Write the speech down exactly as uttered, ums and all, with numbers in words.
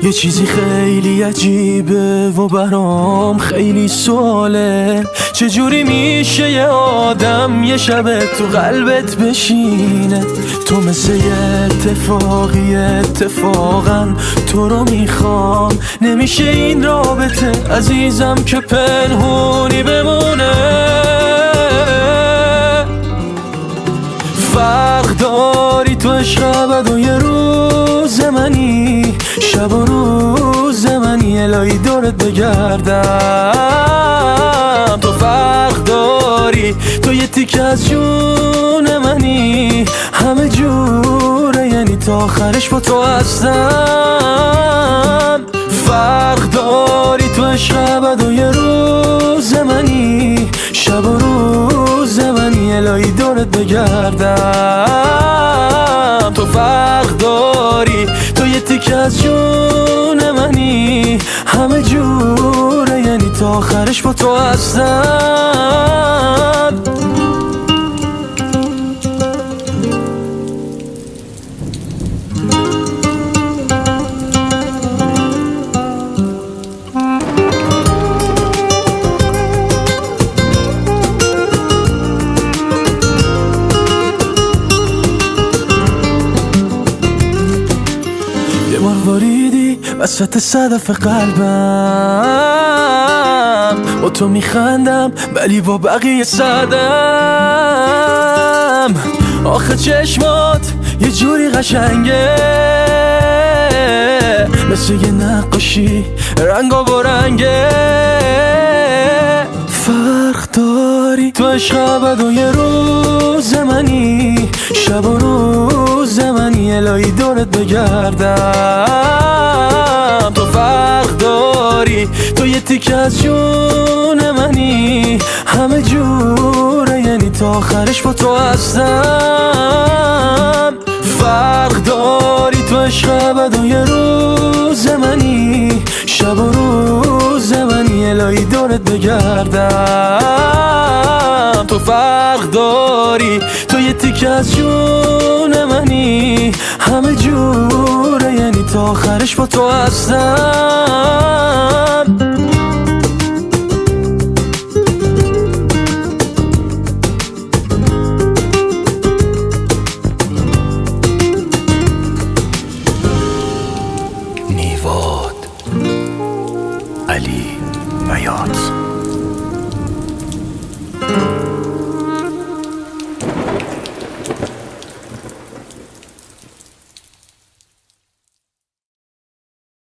یه چیزی خیلی عجیبه و برام خیلی سواله، چجوری میشه یه آدم یه شب تو قلبت بشینه؟ تو مثل یه اتفاقی اتفاقا تو رو میخوام، نمیشه این رابطه عزیزم که پنهونی بمونه. فرق داری تو عشق ابد و یه روز منی، شب و روز منی، الهی دورت بگردم. تو فرق داری، تو یه تیکه از جون منی، همه جوره یعنی تا آخرش با تو هستم. فرق داری تو عشق ابد و یه روز منی، شب و روز منی، الهی دورت بگردم. تو فرق داری، تو یه تیکه از جون منی، همه جوره یعنی تا آخرش با تو هستم. یه مرواریدی وسط صدف قلبم، با تو میخندم ولی با بقیه سردم. آخه چشمات یه جوری قشنگه، مثل یه نقاشی رنگا با رنگه. فرق داری تو عشق ابد و یه روز منی، شب و روز منی، الهی دورت بگردم. تو فرق داری، تو یه تیکه از جون منی، همه جوره یعنی تا آخرش با تو هستم. فرق داری تو عشق ابد و یه روز منی، شب و روز منی، الهی دورت بگردم. تو فرق داری، تو یه تیکه از جون منی، همه جوره یعنی تا آخرش با تو هستم. نیواد علی بیات.